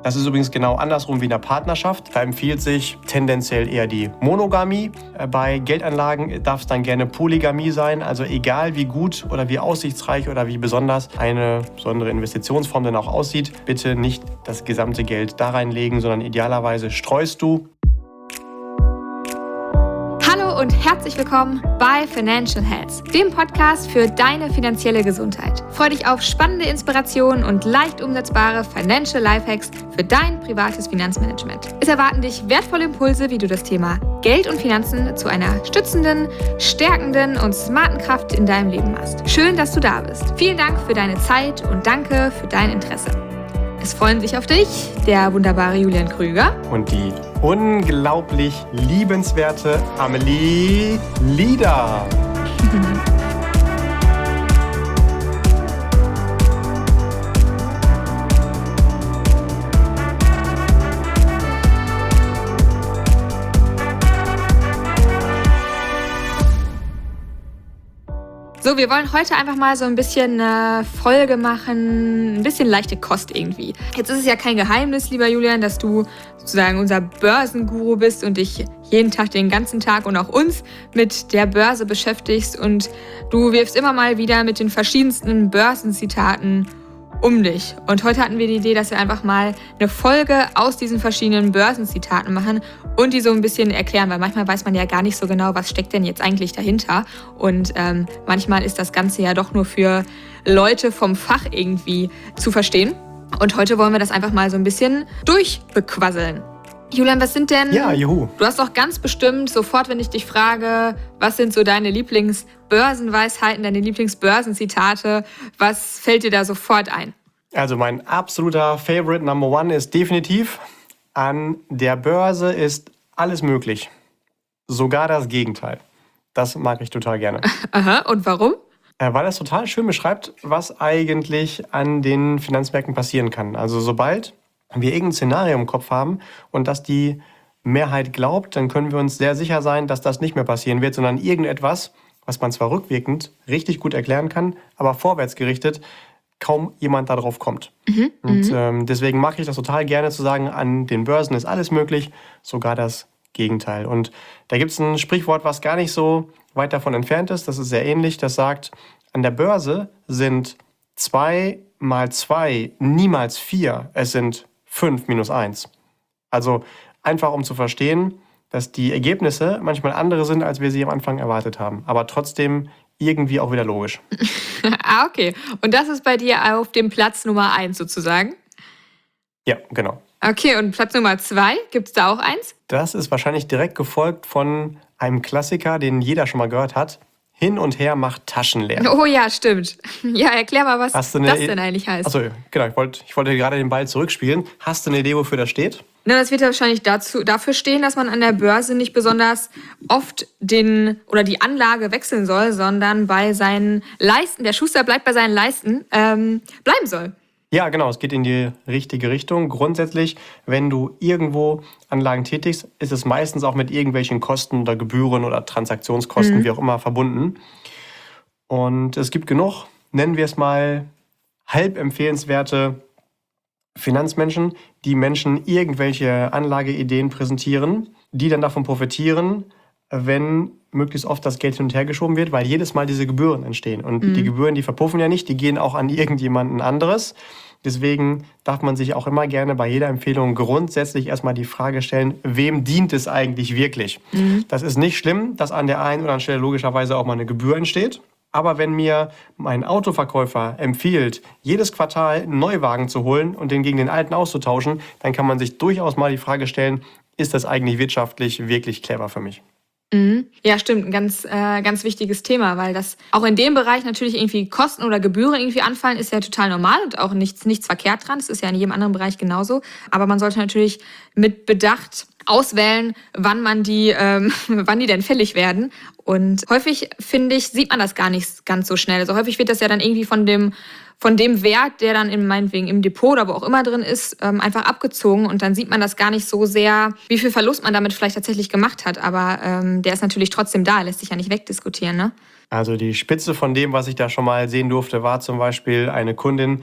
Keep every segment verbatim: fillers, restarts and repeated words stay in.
Das ist übrigens genau andersrum wie in der Partnerschaft. Da empfiehlt sich tendenziell eher die Monogamie. Bei Geldanlagen darf es dann gerne Polygamie sein. Also egal wie gut oder wie aussichtsreich oder wie besonders eine besondere Investitionsform dann auch aussieht, bitte nicht das gesamte Geld da reinlegen, sondern idealerweise streust du. Hallo und herzlich willkommen bei Financial Health, dem Podcast für deine finanzielle Gesundheit. Freu dich auf spannende Inspirationen und leicht umsetzbare Financial Lifehacks für dein privates Finanzmanagement. Es erwarten dich wertvolle Impulse, wie du das Thema Geld und Finanzen zu einer stützenden, stärkenden und smarten Kraft in deinem Leben machst. Schön, dass du da bist. Vielen Dank für deine Zeit und danke für dein Interesse. Es freuen sich auf dich der wunderbare Julian Krüger Und die unglaublich liebenswerte Amelie Lieder. So, wir wollen heute einfach mal so ein bisschen eine Folge machen, ein bisschen leichte Kost irgendwie. Jetzt ist es ja kein Geheimnis, lieber Julian, dass du sozusagen unser Börsenguru bist und dich jeden Tag, den ganzen Tag und auch uns mit der Börse beschäftigst. Und du wirfst immer mal wieder mit den verschiedensten Börsenzitaten um dich. Und heute hatten wir die Idee, dass wir einfach mal eine Folge aus diesen verschiedenen Börsenzitaten machen und die so ein bisschen erklären, weil manchmal weiß man ja gar nicht so genau, was steckt denn jetzt eigentlich dahinter. Und ähm, manchmal ist das Ganze ja doch nur für Leute vom Fach irgendwie zu verstehen. Und heute wollen wir das einfach mal so ein bisschen durchbequasseln. Julian, was sind denn... Ja, juhu. Du hast doch ganz bestimmt sofort, wenn ich dich frage, was sind so deine Lieblingsbörsenweisheiten, deine Lieblingsbörsenzitate, was fällt dir da sofort ein? Also mein absoluter Favorite Number One ist definitiv: An der Börse ist alles möglich. Sogar das Gegenteil. Das mag ich total gerne. Aha, und warum? Äh, Weil das total schön beschreibt, was eigentlich an den Finanzmärkten passieren kann. Also sobald wir irgendein Szenario im Kopf haben und das die Mehrheit glaubt, dann können wir uns sehr sicher sein, dass das nicht mehr passieren wird, sondern irgendetwas, was man zwar rückwirkend richtig gut erklären kann, aber vorwärts gerichtet kaum jemand darauf kommt. Mhm, und ähm, deswegen mag ich das total gerne zu sagen, an den Börsen ist alles möglich, sogar das Gegenteil. Und da gibt es ein Sprichwort, was gar nicht so weit davon entfernt ist, das ist sehr ähnlich, das sagt, an der Börse sind zwei mal zwei niemals vier, es sind fünf minus eins. Also einfach um zu verstehen, dass die Ergebnisse manchmal andere sind, als wir sie am Anfang erwartet haben. Aber trotzdem irgendwie auch wieder logisch. Ah, okay. Und das ist bei dir auf dem Platz Nummer eins sozusagen? Ja, genau. Okay, und Platz Nummer zwei, gibt es da auch eins? Das ist wahrscheinlich direkt gefolgt von einem Klassiker, den jeder schon mal gehört hat. Hin und her macht Taschen leer. Oh ja, stimmt. Ja, erklär mal, was Hast das du eine denn eigentlich heißt. Achso, genau, ich wollte, ich wollte gerade den Ball zurückspielen. Hast du eine Idee, wofür das steht? Na, das wird ja wahrscheinlich dazu, dafür stehen, dass man an der Börse nicht besonders oft den oder die Anlage wechseln soll, sondern bei seinen Leisten, der Schuster bleibt bei seinen Leisten, ähm, bleiben soll. Ja, genau, es geht in die richtige Richtung. Grundsätzlich, wenn du irgendwo Anlagen tätigst, ist es meistens auch mit irgendwelchen Kosten oder Gebühren oder Transaktionskosten, mhm. wie auch immer, verbunden. Und es gibt genug, nennen wir es mal, halb empfehlenswerte Finanzmenschen, die Menschen irgendwelche Anlageideen präsentieren, die dann davon profitieren, wenn möglichst oft das Geld hin und her geschoben wird, weil jedes Mal diese Gebühren entstehen. Und mhm. die Gebühren, die verpuffen ja nicht, die gehen auch an irgendjemanden anderes. Deswegen darf man sich auch immer gerne bei jeder Empfehlung grundsätzlich erstmal die Frage stellen, wem dient es eigentlich wirklich? Mhm. Das ist nicht schlimm, dass an der einen oder anderen Stelle logischerweise auch mal eine Gebühr entsteht. Aber wenn mir mein Autoverkäufer empfiehlt, jedes Quartal einen Neuwagen zu holen und den gegen den alten auszutauschen, dann kann man sich durchaus mal die Frage stellen, ist das eigentlich wirtschaftlich wirklich clever für mich? Mhm. Ja, stimmt. Ein ganz, äh, ganz wichtiges Thema, weil das auch in dem Bereich natürlich irgendwie Kosten oder Gebühren irgendwie anfallen, ist ja total normal und auch nichts, nichts verkehrt dran. Das ist ja in jedem anderen Bereich genauso. Aber man sollte natürlich mit Bedacht auswählen, wann man die, ähm, wann die denn fällig werden. Und häufig, finde ich, sieht man das gar nicht ganz so schnell. Also häufig wird das ja dann irgendwie von dem von dem Wert, der dann in, meinetwegen im Depot oder wo auch immer drin ist, ähm, einfach abgezogen. Und dann sieht man das gar nicht so sehr, wie viel Verlust man damit vielleicht tatsächlich gemacht hat. Aber ähm, der ist natürlich trotzdem da, lässt sich ja nicht wegdiskutieren, ne? Also die Spitze von dem, was ich da schon mal sehen durfte, war zum Beispiel eine Kundin,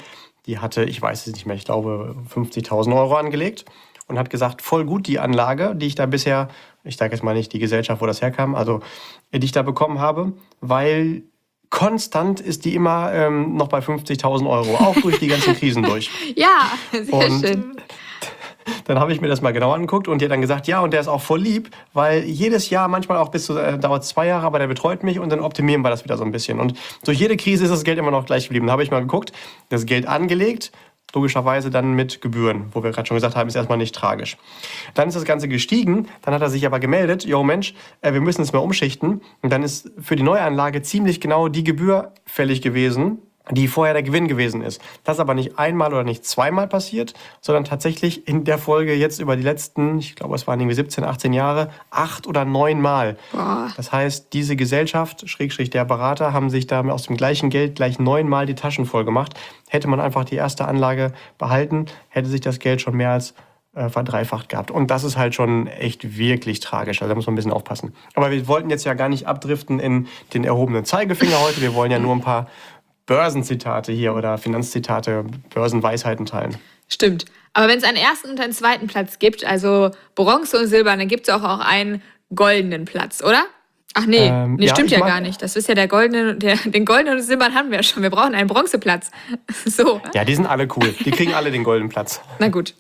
die hatte, ich weiß es nicht mehr, ich glaube fünfzigtausend Euro angelegt und hat gesagt, voll gut die Anlage, die ich da bisher, ich sage jetzt mal nicht die Gesellschaft, wo das herkam, also die ich da bekommen habe, weil konstant ist die immer ähm, noch bei fünfzigtausend Euro, auch durch die ganzen Krisen durch. Ja, sehr Und schön. dann habe ich mir das mal genau angeguckt und die hat dann gesagt, ja, und der ist auch voll lieb, weil jedes Jahr, manchmal auch bis zu, äh, dauert zwei Jahre, aber der betreut mich und dann optimieren wir das wieder so ein bisschen. Und durch jede Krise ist das Geld immer noch gleich geblieben. Da habe ich mal geguckt, das Geld angelegt, logischerweise dann mit Gebühren, wo wir gerade schon gesagt haben, ist erstmal nicht tragisch. Dann ist das Ganze gestiegen, dann hat er sich aber gemeldet, jo Mensch, äh, wir müssen es mal umschichten. Und dann ist für die Neuanlage ziemlich genau die Gebühr fällig gewesen, die vorher der Gewinn gewesen ist. Das ist aber nicht einmal oder nicht zweimal passiert, sondern tatsächlich in der Folge jetzt über die letzten, ich glaube, es waren irgendwie siebzehn, achtzehn Jahre, acht oder neun Mal. Boah. Das heißt, diese Gesellschaft, Schrägstrich der Berater, haben sich da aus dem gleichen Geld gleich neunmal die Taschen voll gemacht. Hätte man einfach die erste Anlage behalten, hätte sich das Geld schon mehr als äh, verdreifacht gehabt. Und das ist halt schon echt wirklich tragisch. Also da muss man ein bisschen aufpassen. Aber wir wollten jetzt ja gar nicht abdriften in den erhobenen Zeigefinger heute. Wir wollen ja nur ein paar Börsenzitate hier oder Finanzzitate, Börsenweisheiten teilen. Stimmt. Aber wenn es einen ersten und einen zweiten Platz gibt, also Bronze und Silber, dann gibt es auch, auch einen goldenen Platz, oder? Ach nee, Ähm, nee ja, stimmt ich ja mag- gar nicht. Das ist ja der goldene, der, den goldenen und silbernen haben wir ja schon. Wir brauchen einen Bronzeplatz. So, Ja, die sind alle cool. Die kriegen alle den goldenen Platz. na gut.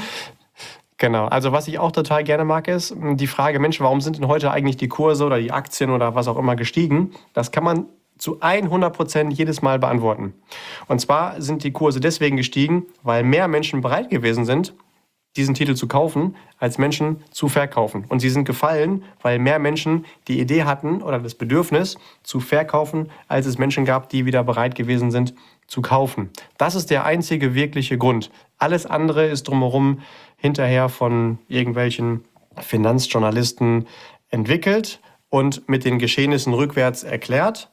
Genau. Also was ich auch total gerne mag, ist die Frage, Mensch, warum sind denn heute eigentlich die Kurse oder die Aktien oder was auch immer gestiegen? Das kann man zu hundert Prozent jedes Mal beantworten. Und zwar sind die Kurse deswegen gestiegen, weil mehr Menschen bereit gewesen sind, diesen Titel zu kaufen, als Menschen zu verkaufen. Und sie sind gefallen, weil mehr Menschen die Idee hatten oder das Bedürfnis zu verkaufen, als es Menschen gab, die wieder bereit gewesen sind zu kaufen. Das ist der einzige wirkliche Grund. Alles andere ist drumherum hinterher von irgendwelchen Finanzjournalisten entwickelt und mit den Geschehnissen rückwärts erklärt.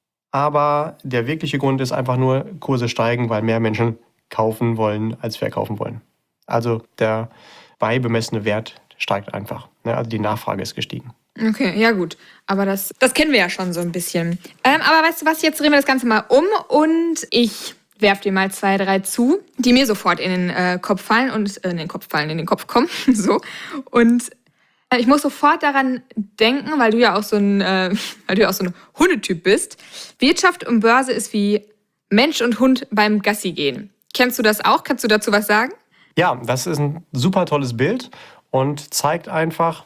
Aber der wirkliche Grund ist einfach nur, Kurse steigen, weil mehr Menschen kaufen wollen, als verkaufen wollen. Also der beimessene Wert steigt einfach. Ne? Also die Nachfrage ist gestiegen. Okay, ja gut. Aber das, das kennen wir ja schon so ein bisschen. Ähm, aber weißt du was, jetzt drehen wir das Ganze mal um und ich werf dir mal zwei, drei zu, die mir sofort in den äh, Kopf fallen und äh, in den Kopf fallen, in den Kopf kommen. so. Und äh, ich muss sofort daran denken, weil du ja auch so ein, äh, weil du ja auch so ein Hundetyp bist. Wirtschaft und Börse ist wie Mensch und Hund beim Gassi gehen. Kennst du das auch? Kannst du dazu was sagen? Ja, das ist ein super tolles Bild und zeigt einfach,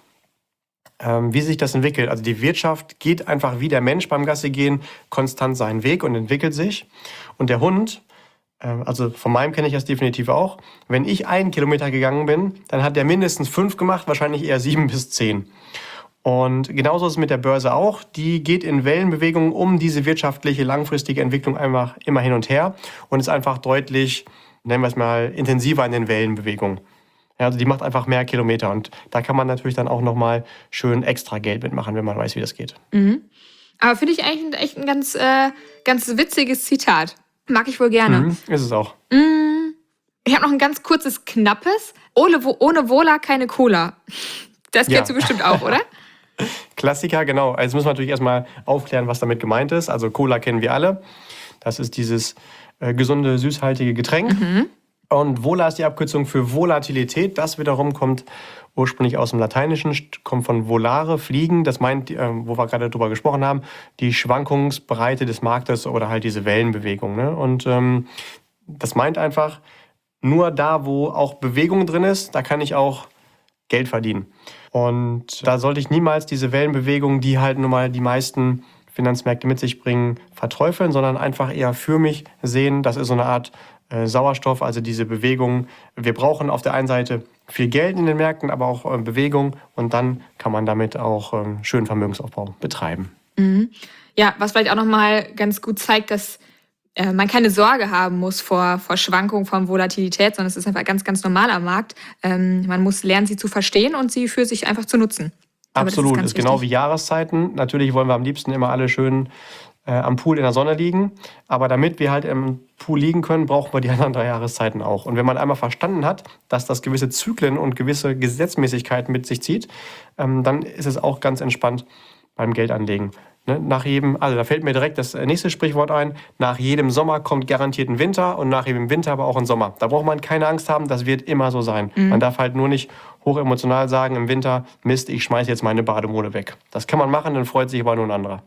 ähm, wie sich das entwickelt. Also die Wirtschaft geht einfach wie der Mensch beim Gassi gehen konstant seinen Weg und entwickelt sich. Und der Hund, äh, also von meinem kenne ich das definitiv auch, wenn ich einen Kilometer gegangen bin, dann hat der mindestens fünf gemacht, wahrscheinlich eher sieben bis zehn. Und genauso ist es mit der Börse auch. Die geht in Wellenbewegungen um diese wirtschaftliche, langfristige Entwicklung einfach immer hin und her und ist einfach deutlich, nennen wir es mal, intensiver in den Wellenbewegungen. Ja, also die macht einfach mehr Kilometer und da kann man natürlich dann auch nochmal schön extra Geld mitmachen, wenn man weiß, wie das geht. Mhm. Aber finde ich eigentlich ein- echt ein ganz, äh, ganz witziges Zitat. Mag ich wohl gerne. Mhm, ist es auch. Mm, Ich habe noch ein ganz kurzes, knappes. Ohne, Wo- ohne Wohler keine Cola. Das Ja. kennst du bestimmt auch, oder? Klassiker, genau. Also müssen wir natürlich erstmal aufklären, was damit gemeint ist. Also Cola kennen wir alle. Das ist dieses äh, gesunde, süßhaltige Getränk. Und Vola ist die Abkürzung für Volatilität. Das wiederum kommt ursprünglich aus dem Lateinischen, st- kommt von volare, fliegen. Das meint, äh, wo wir gerade drüber gesprochen haben, die Schwankungsbreite des Marktes oder halt diese Wellenbewegung. Ne? Und ähm, das meint einfach, nur da, wo auch Bewegung drin ist, da kann ich auch Geld verdienen. Und da sollte ich niemals diese Wellenbewegungen, die halt nun mal die meisten Finanzmärkte mit sich bringen, verteufeln, sondern einfach eher für mich sehen. Das ist so eine Art äh, Sauerstoff, also diese Bewegung. Wir brauchen auf der einen Seite viel Geld in den Märkten, aber auch äh, Bewegung. Und dann kann man damit auch ähm, schönen Vermögensaufbau betreiben. Ja, was vielleicht auch nochmal ganz gut zeigt, dass äh, man keine Sorge haben muss vor, vor Schwankungen, von Volatilität, sondern es ist einfach ein ganz, ganz normaler Markt. Ähm, man muss lernen, sie zu verstehen und sie für sich einfach zu nutzen. Aber das Absolut, ganz ist genau wie wichtig. Jahreszeiten. Natürlich wollen wir am liebsten immer alle schön äh, am Pool in der Sonne liegen. Aber damit wir halt im Pool liegen können, brauchen wir die anderen drei Jahreszeiten auch. Und wenn man einmal verstanden hat, dass das gewisse Zyklen und gewisse Gesetzmäßigkeiten mit sich zieht, ähm, dann ist es auch ganz entspannt beim Geldanlegen. Ne, nach jedem, also da fällt mir direkt das nächste Sprichwort ein, nach jedem Sommer kommt garantiert ein Winter und nach jedem Winter aber auch ein Sommer. Da braucht man keine Angst haben, das wird immer so sein. Mhm. Man darf halt nur nicht hochemotional sagen im Winter, Mist, ich schmeiß jetzt meine Bademode weg. Das kann man machen, dann freut sich aber nur ein anderer.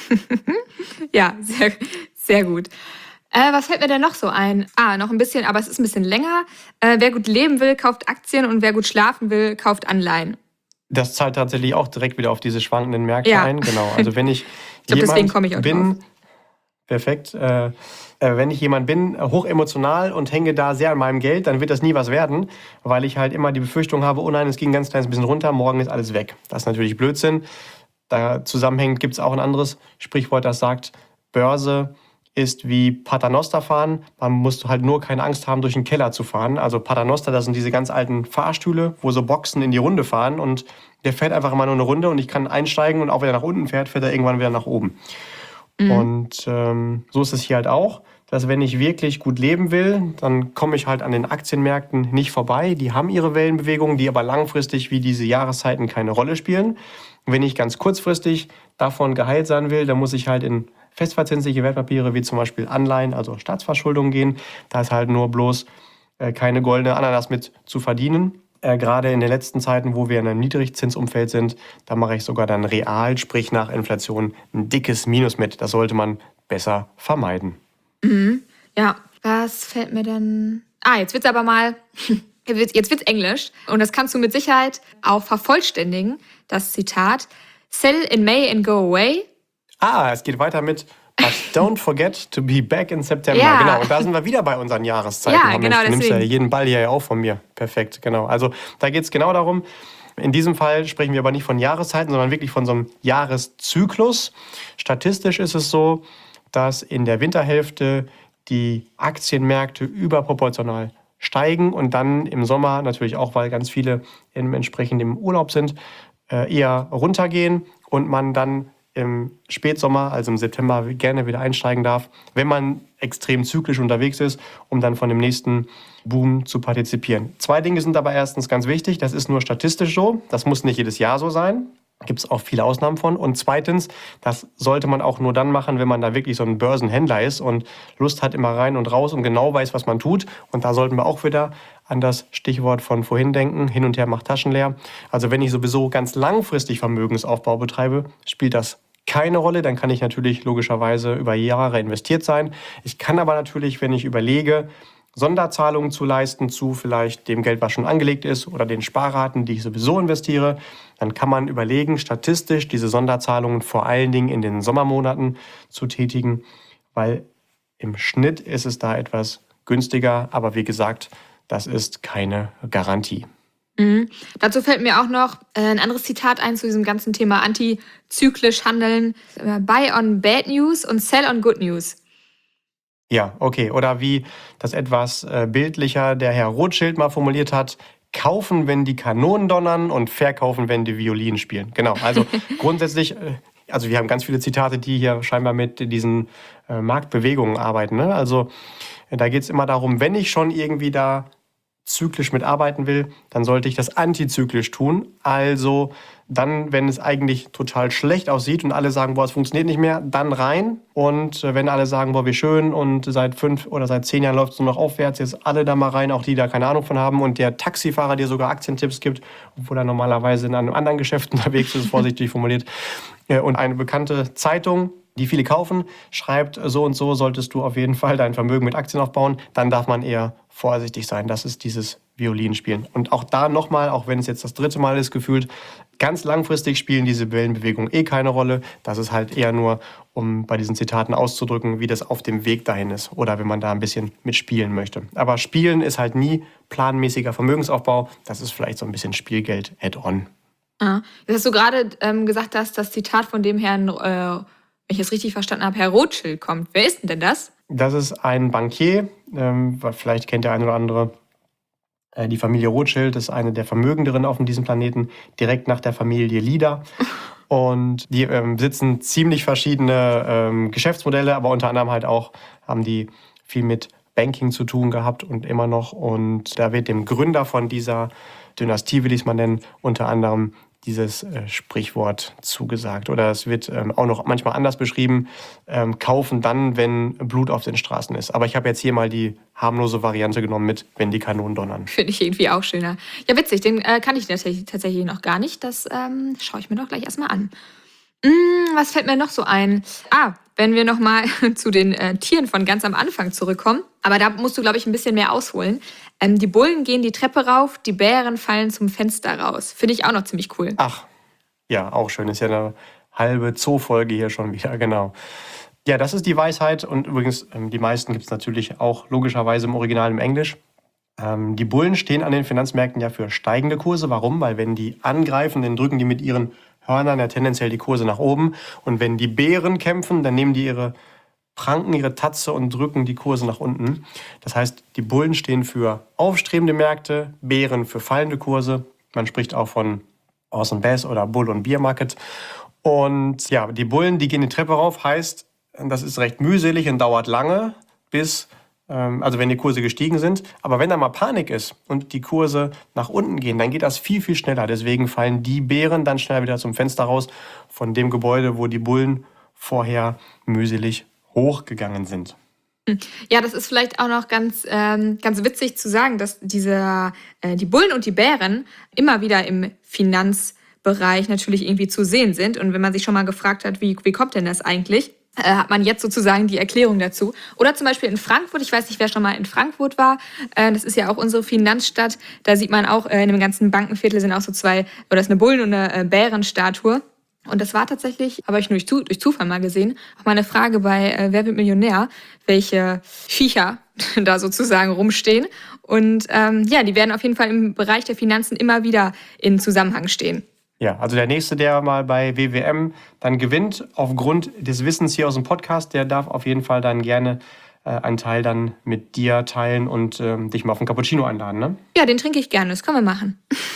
Ja, sehr, sehr gut. Äh, was fällt mir denn noch so ein? Ah, noch ein bisschen, aber es ist ein bisschen länger. Äh, wer gut leben will, kauft Aktien und wer gut schlafen will, kauft Anleihen. Das zahlt tatsächlich auch direkt wieder auf diese schwankenden Märkte ja. ein. Genau. Also wenn ich, ich glaub, deswegen komme ich auch bin, drauf. Perfekt. Äh, äh, wenn ich jemand bin, hochemotional und hänge da sehr an meinem Geld, dann wird das nie was werden, weil ich halt immer die Befürchtung habe, oh nein, es ging ein ganz kleines bisschen runter, morgen ist alles weg. Das ist natürlich Blödsinn. Da zusammenhängend gibt es auch ein anderes Sprichwort, das sagt, Börse ist wie Paternoster fahren. Man muss halt nur keine Angst haben, durch den Keller zu fahren. Also Paternoster, das sind diese ganz alten Fahrstühle, wo so Boxen in die Runde fahren und der fährt einfach immer nur eine Runde und ich kann einsteigen und auch wenn er nach unten fährt, fährt er irgendwann wieder nach oben. Mhm. Und ähm, so ist es hier halt auch, dass wenn ich wirklich gut leben will, dann komme ich halt an den Aktienmärkten nicht vorbei. Die haben ihre Wellenbewegungen, die aber langfristig wie diese Jahreszeiten keine Rolle spielen. Und wenn ich ganz kurzfristig davon geheilt sein will, dann muss ich halt in festverzinsliche Wertpapiere wie zum Beispiel Anleihen, also Staatsverschuldung gehen. Da ist halt nur bloß äh, keine goldene Ananas mit zu verdienen. Äh, gerade in den letzten Zeiten, wo wir in einem Niedrigzinsumfeld sind, da mache ich sogar dann real, sprich nach Inflation, ein dickes Minus mit. Das sollte man besser vermeiden. Mhm. Ja, was fällt mir denn... Ah, jetzt wird's aber mal... Jetzt wird's Englisch. Und das kannst du mit Sicherheit auch vervollständigen, das Zitat. Sell in May and go away. Ah, es geht weiter mit But don't forget to be back in September. Ja. Genau, und da sind wir wieder bei unseren Jahreszeiten. Ja, genau, Mensch, du nimmst ja deswegen. jeden Ball hier auch von mir. Perfekt, genau. Also da geht es genau darum, in diesem Fall sprechen wir aber nicht von Jahreszeiten, sondern wirklich von so einem Jahreszyklus. Statistisch ist es so, dass in der Winterhälfte die Aktienmärkte überproportional steigen und dann im Sommer natürlich auch, weil ganz viele im entsprechend im Urlaub sind, eher runtergehen und man dann im Spätsommer, also im September, gerne wieder einsteigen darf, wenn man extrem zyklisch unterwegs ist, um dann von dem nächsten Boom zu partizipieren. Zwei Dinge sind aber erstens ganz wichtig, das ist nur statistisch so, das muss nicht jedes Jahr so sein. Gibt es auch viele Ausnahmen von. Und zweitens, das sollte man auch nur dann machen, wenn man da wirklich so ein Börsenhändler ist und Lust hat, immer rein und raus und genau weiß, was man tut. Und da sollten wir auch wieder an das Stichwort von vorhin denken, hin und her macht Taschen leer. Also wenn ich sowieso ganz langfristig Vermögensaufbau betreibe, spielt das keine Rolle. Dann kann ich natürlich logischerweise über Jahre investiert sein. Ich kann aber natürlich, wenn ich überlege, Sonderzahlungen zu leisten zu vielleicht dem Geld, was schon angelegt ist oder den Sparraten, die ich sowieso investiere, dann kann man überlegen, statistisch diese Sonderzahlungen vor allen Dingen in den Sommermonaten zu tätigen, weil im Schnitt ist es da etwas günstiger, aber wie gesagt, das ist keine Garantie. Mhm. Dazu fällt mir auch noch äh, ein anderes Zitat ein zu diesem ganzen Thema antizyklisch handeln. Buy on bad news und sell on good news. Ja, okay. Oder wie das etwas äh, bildlicher der Herr Rothschild mal formuliert hat, kaufen, wenn die Kanonen donnern und verkaufen, wenn die Violinen spielen. Genau, also grundsätzlich, äh, also wir haben ganz viele Zitate, die hier scheinbar mit diesen äh, Marktbewegungen arbeiten. Ne? Also äh, da geht es immer darum, wenn ich schon irgendwie da zyklisch mitarbeiten will, dann sollte ich das antizyklisch tun. Also dann, wenn es eigentlich total schlecht aussieht und alle sagen, boah, es funktioniert nicht mehr, dann rein. Und wenn alle sagen, boah, wie schön und seit fünf oder seit zehn Jahren läuft es nur noch aufwärts, jetzt alle da mal rein, auch die da keine Ahnung von haben und der Taxifahrer dir sogar Aktientipps gibt, obwohl er normalerweise in einem anderen Geschäft unterwegs ist, vorsichtig formuliert. Und eine bekannte Zeitung, die viele kaufen, schreibt, so und so solltest du auf jeden Fall dein Vermögen mit Aktien aufbauen, dann darf man eher vorsichtig sein. Das ist dieses Violinspielen. Und auch da nochmal, auch wenn es jetzt das dritte Mal ist, gefühlt, ganz langfristig spielen diese Wellenbewegungen eh keine Rolle. Das ist halt eher nur, um bei diesen Zitaten auszudrücken, wie das auf dem Weg dahin ist oder wenn man da ein bisschen mitspielen möchte. Aber Spielen ist halt nie planmäßiger Vermögensaufbau. Das ist vielleicht so ein bisschen Spielgeld add-on. Ah, jetzt hast du gerade ähm, gesagt, dass das Zitat von dem Herrn, äh, wenn ich es richtig verstanden habe, Herr Rothschild kommt. Wer ist denn das? Das ist ein Bankier, ähm, vielleicht kennt der eine oder andere. Äh, die Familie Rothschild ist eine der vermögenderen auf diesem Planeten, direkt nach der Familie Lieder. Und die ähm, besitzen ziemlich verschiedene ähm, Geschäftsmodelle, aber unter anderem halt auch haben die viel mit Banking zu tun gehabt und immer noch. Und da wird dem Gründer von dieser Dynastie, will ich es mal nennen, unter anderem dieses äh, Sprichwort zugesagt. Oder es wird ähm, auch noch manchmal anders beschrieben, ähm, kaufen dann, wenn Blut auf den Straßen ist. Aber ich habe jetzt hier mal die harmlose Variante genommen mit, wenn die Kanonen donnern. Finde ich irgendwie auch schöner. Ja, witzig, den äh, kann ich tatsächlich, tatsächlich noch gar nicht. Das ähm, schaue ich mir doch gleich erstmal an. Hm, was fällt mir noch so ein? Ah, wenn wir nochmal zu den äh, Tieren von ganz am Anfang zurückkommen. Aber da musst du, glaube ich, ein bisschen mehr ausholen. Ähm, die Bullen gehen die Treppe rauf, die Bären fallen zum Fenster raus. Finde ich auch noch ziemlich cool. Ach, ja, auch schön. Ist ja eine halbe Zoo-Folge hier schon wieder, genau. Ja, das ist die Weisheit. Und übrigens, ähm, die meisten gibt es natürlich auch logischerweise im Original im Englisch. Ähm, die Bullen stehen an den Finanzmärkten ja für steigende Kurse. Warum? Weil wenn die angreifen, dann drücken die mit ihren Hörnern ja tendenziell die Kurse nach oben. Und wenn die Bären kämpfen, dann nehmen die ihre Pranken, ihre Tatze und drücken die Kurse nach unten. Das heißt, die Bullen stehen für aufstrebende Märkte, Bären für fallende Kurse. Man spricht auch von Horse and Bass oder Bull und Bear Market. Und ja, die Bullen, die gehen die Treppe rauf, heißt, das ist recht mühselig und dauert lange, bis, ähm, also wenn die Kurse gestiegen sind. Aber wenn da mal Panik ist und die Kurse nach unten gehen, dann geht das viel, viel schneller. Deswegen fallen die Bären dann schnell wieder zum Fenster raus von dem Gebäude, wo die Bullen vorher mühselig hochgegangen sind. Ja, das ist vielleicht auch noch ganz, ähm, ganz witzig zu sagen, dass diese, äh, die Bullen und die Bären immer wieder im Finanzbereich natürlich irgendwie zu sehen sind. Und wenn man sich schon mal gefragt hat, wie, wie kommt denn das eigentlich, äh, hat man jetzt sozusagen die Erklärung dazu. Oder zum Beispiel in Frankfurt, ich weiß nicht, wer schon mal in Frankfurt war, äh, das ist ja auch unsere Finanzstadt, da sieht man auch, äh, in dem ganzen Bankenviertel sind auch so zwei, oder das ist eine Bullen- und eine äh, Bärenstatue. Und das war tatsächlich, habe ich nur durch, Zu- durch Zufall mal gesehen, auch mal eine Frage bei äh, Wer wird Millionär, welche Viecher da sozusagen rumstehen. Und ähm, ja, die werden auf jeden Fall im Bereich der Finanzen immer wieder in Zusammenhang stehen. Ja, also der Nächste, der mal bei W W M dann gewinnt, aufgrund des Wissens hier aus dem Podcast, der darf auf jeden Fall dann gerne äh, einen Teil dann mit dir teilen und ähm, dich mal auf einen Cappuccino einladen, ne? Ja, den trinke ich gerne, das können wir machen.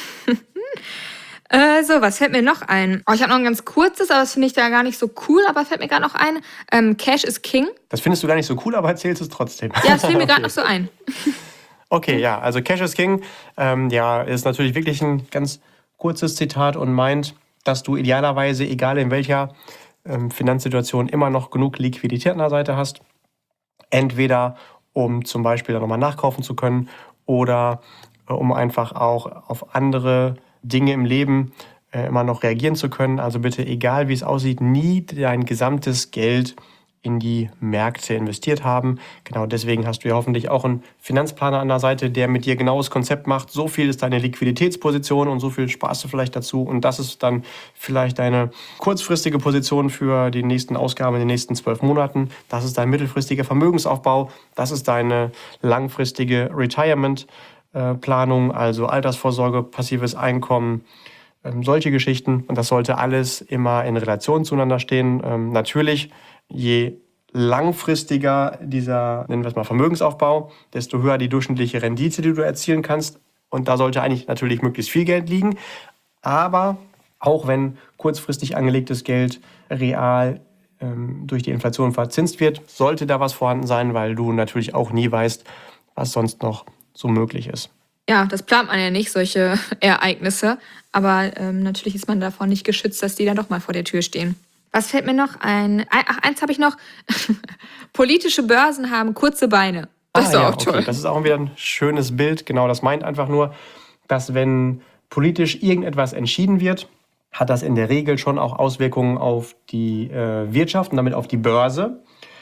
Äh, so, was fällt mir noch ein? Oh, ich habe noch ein ganz kurzes, aber das finde ich da gar nicht so cool, aber fällt mir gerade noch ein. Ähm, Cash is King. Das findest du gar nicht so cool, aber erzählst es trotzdem. Ja, das fällt mir gerade Okay. noch so ein. Okay, ja, also Cash is King, ähm, ja, ist natürlich wirklich ein ganz kurzes Zitat und meint, dass du idealerweise, egal in welcher ähm, Finanzsituation, immer noch genug Liquidität an der Seite hast. Entweder um zum Beispiel dann nochmal nachkaufen zu können oder äh, um einfach auch auf andere Dinge im Leben äh, immer noch reagieren zu können. Also bitte, egal wie es aussieht, nie dein gesamtes Geld in die Märkte investiert haben. Genau deswegen hast du ja hoffentlich auch einen Finanzplaner an der Seite, der mit dir genau das Konzept macht. So viel ist deine Liquiditätsposition und so viel sparst du vielleicht dazu. Und das ist dann vielleicht deine kurzfristige Position für die nächsten Ausgaben in den nächsten zwölf Monaten. Das ist dein mittelfristiger Vermögensaufbau. Das ist deine langfristige Retirement-Planung, also Altersvorsorge, passives Einkommen, ähm, solche Geschichten. Und das sollte alles immer in Relation zueinander stehen. Ähm, natürlich, je langfristiger dieser, nennen wir es mal, Vermögensaufbau, desto höher die durchschnittliche Rendite, die du erzielen kannst. Und da sollte eigentlich natürlich möglichst viel Geld liegen. Aber auch wenn kurzfristig angelegtes Geld real ähm, durch die Inflation verzinst wird, sollte da was vorhanden sein, weil du natürlich auch nie weißt, was sonst noch so möglich ist. Ja, das plant man ja nicht, solche Ereignisse. Aber ähm, natürlich ist man davor nicht geschützt, dass die dann doch mal vor der Tür stehen. Was fällt mir noch ein? Ach, eins habe ich noch. Politische Börsen haben kurze Beine. Das Ah, ist doch ja, auch okay. toll. Das ist auch wieder ein schönes Bild. Genau, das meint einfach nur, dass wenn politisch irgendetwas entschieden wird, hat das in der Regel schon auch Auswirkungen auf die äh, Wirtschaft und damit auf die Börse.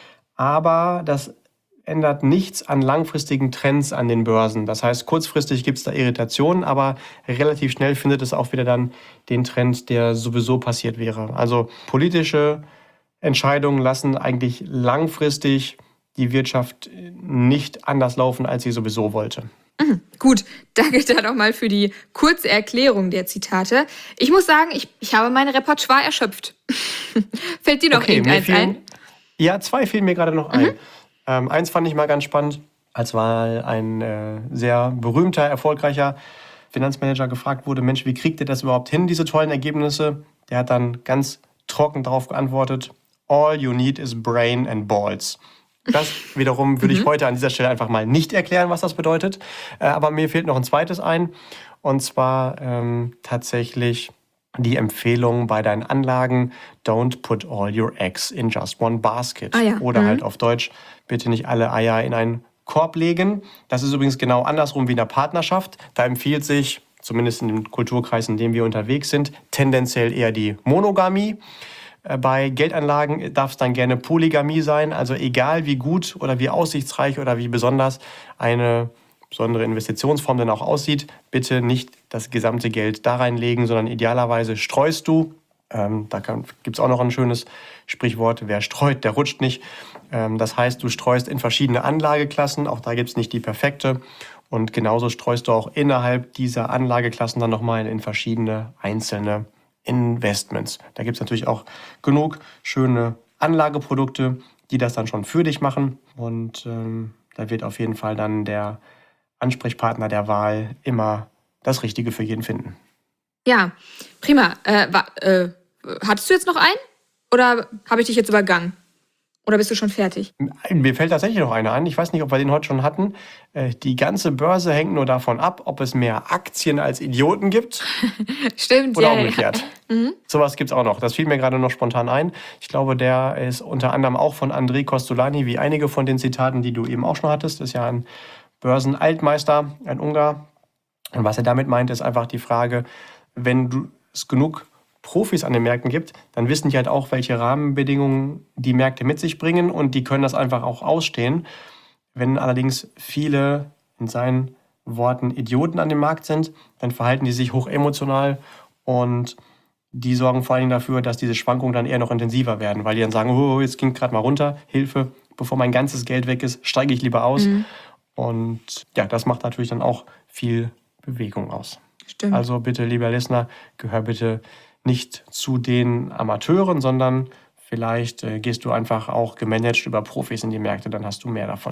Aber das ändert nichts an langfristigen Trends an den Börsen. Das heißt, kurzfristig gibt es da Irritationen, aber relativ schnell findet es auch wieder dann den Trend, der sowieso passiert wäre. Also politische Entscheidungen lassen eigentlich langfristig die Wirtschaft nicht anders laufen, als sie sowieso wollte. Mhm, gut, danke da nochmal für die kurze Erklärung der Zitate. Ich muss sagen, ich, ich habe mein Repertoire erschöpft. Fällt dir noch Okay, mir irgendeins fielen, ein? ja, zwei fielen mir gerade noch ein. Ähm, eins fand ich mal ganz spannend, als mal ein äh, sehr berühmter, erfolgreicher Finanzmanager gefragt wurde, Mensch, wie kriegt ihr das überhaupt hin, diese tollen Ergebnisse? Der hat dann ganz trocken darauf geantwortet, all you need is brain and balls. Das wiederum würde ich heute an dieser Stelle einfach mal nicht erklären, was das bedeutet. Äh, aber mir fehlt noch ein zweites ein. Und zwar ähm, tatsächlich die Empfehlung bei deinen Anlagen, don't put all your eggs in just one basket. Ah ja. Oder mhm. halt auf Deutsch, bitte nicht alle Eier in einen Korb legen. Das ist übrigens genau andersrum wie in der Partnerschaft. Da empfiehlt sich, zumindest in dem Kulturkreis, in dem wir unterwegs sind, tendenziell eher die Monogamie. Bei Geldanlagen darf es dann gerne Polygamie sein. Also egal wie gut oder wie aussichtsreich oder wie besonders eine besondere Investitionsform denn auch aussieht, bitte nicht das gesamte Geld da reinlegen, sondern idealerweise streust du. Ähm, da gibt es auch noch ein schönes Sprichwort, wer streut, der rutscht nicht. Ähm, das heißt, du streust in verschiedene Anlageklassen, auch da gibt es nicht die perfekte. Und genauso streust du auch innerhalb dieser Anlageklassen dann nochmal in verschiedene einzelne Investments. Da gibt es natürlich auch genug schöne Anlageprodukte, die das dann schon für dich machen. Und ähm, da wird auf jeden Fall dann der Ansprechpartner der Wahl immer das Richtige für jeden finden. Ja, prima. Äh, wa- äh, hattest du jetzt noch einen? Oder habe ich dich jetzt übergangen? Oder bist du schon fertig? Mir fällt tatsächlich noch einer an. Ich weiß nicht, ob wir den heute schon hatten. Äh, Die ganze Börse hängt nur davon ab, ob es mehr Aktien als Idioten gibt Stimmt, oder ja. ja. umgekehrt. Sowas gibt es auch noch. Das fiel mir gerade noch spontan ein. Ich glaube, der ist unter anderem auch von André Kostolany, wie einige von den Zitaten, die du eben auch schon hattest. Das ist ja ein Börsenaltmeister, ein Ungar. Und was er damit meint, ist einfach die Frage, wenn du es genug Profis an den Märkten gibt, dann wissen die halt auch, welche Rahmenbedingungen die Märkte mit sich bringen und die können das einfach auch ausstehen. Wenn allerdings viele in seinen Worten Idioten an dem Markt sind, dann verhalten die sich hochemotional und die sorgen vor allen Dingen dafür, dass diese Schwankungen dann eher noch intensiver werden, weil die dann sagen, oh, jetzt ging gerade mal runter, Hilfe, bevor mein ganzes Geld weg ist, steige ich lieber aus. Mhm. Und ja, das macht natürlich dann auch viel Bewegung aus. Stimmt. Also bitte, lieber Listener, gehör bitte nicht zu den Amateuren, sondern vielleicht äh, gehst du einfach auch gemanagt über Profis in die Märkte, dann hast du mehr davon.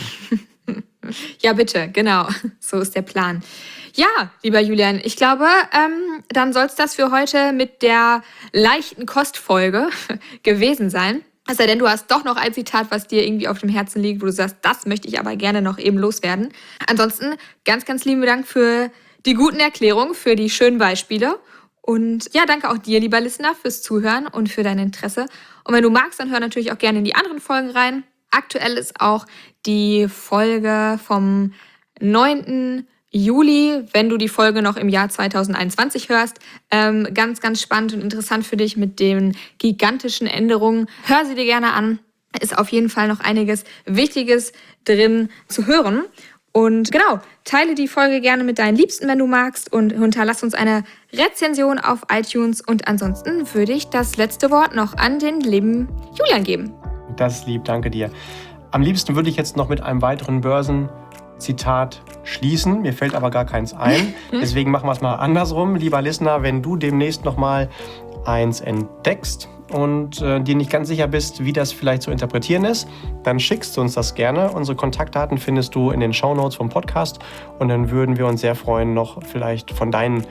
Ja, bitte, genau. So ist der Plan. Ja, lieber Julian, ich glaube, ähm, dann soll es das für heute mit der leichten Kostfolge gewesen sein. Es sei denn, du hast doch noch ein Zitat, was dir irgendwie auf dem Herzen liegt, wo du sagst, das möchte ich aber gerne noch eben loswerden. Ansonsten ganz, ganz lieben Dank für die guten Erklärungen, für die schönen Beispiele. Und ja, danke auch dir, lieber Listener, fürs Zuhören und für dein Interesse. Und wenn du magst, dann hör natürlich auch gerne in die anderen Folgen rein. Aktuell ist auch die Folge vom neunten Juli, wenn du die Folge noch im Jahr zweitausendeinundzwanzig hörst. Ähm, ganz, ganz spannend und interessant für dich mit den gigantischen Änderungen. Hör sie dir gerne an. Ist auf jeden Fall noch einiges Wichtiges drin zu hören. Und genau, teile die Folge gerne mit deinen Liebsten, wenn du magst, und hinterlass uns eine Rezension auf iTunes. Und ansonsten würde ich das letzte Wort noch an den lieben Julian geben. Das ist lieb, danke dir. Am liebsten würde ich jetzt noch mit einem weiteren Börsenzitat schließen. Mir fällt aber gar keins ein. Deswegen machen wir es mal andersrum. Lieber Listener, wenn du demnächst noch mal eins entdeckst und äh, dir nicht ganz sicher bist, wie das vielleicht zu interpretieren ist, dann schickst du uns das gerne. Unsere Kontaktdaten findest du in den Shownotes vom Podcast und dann würden wir uns sehr freuen, noch vielleicht von deinen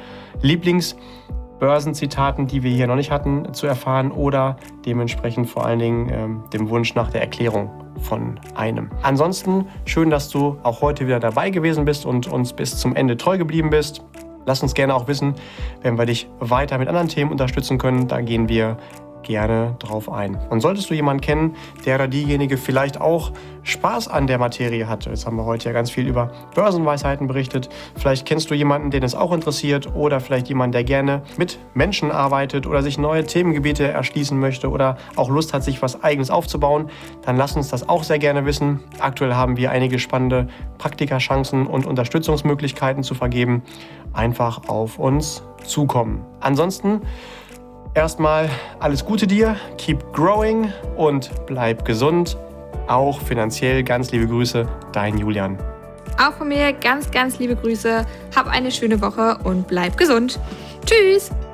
Lieblingsbörsenzitaten, die wir hier noch nicht hatten, zu erfahren oder dementsprechend vor allen Dingen ähm, dem Wunsch nach der Erklärung von einem. Ansonsten schön, dass du auch heute wieder dabei gewesen bist und uns bis zum Ende treu geblieben bist. Lass uns gerne auch wissen, wenn wir dich weiter mit anderen Themen unterstützen können. Da gehen wir gerne drauf ein. Und solltest du jemanden kennen, der oder diejenige vielleicht auch Spaß an der Materie hat, jetzt haben wir heute ja ganz viel über Börsenweisheiten berichtet, vielleicht kennst du jemanden, den es auch interessiert oder vielleicht jemanden, der gerne mit Menschen arbeitet oder sich neue Themengebiete erschließen möchte oder auch Lust hat, sich was Eigenes aufzubauen, dann lass uns das auch sehr gerne wissen. Aktuell haben wir einige spannende Praktikachancen und Unterstützungsmöglichkeiten zu vergeben. Einfach auf uns zukommen. Ansonsten erstmal alles Gute dir, keep growing und bleib gesund. Auch finanziell ganz liebe Grüße, dein Julian. Auch von mir ganz, ganz liebe Grüße. Hab eine schöne Woche und bleib gesund. Tschüss!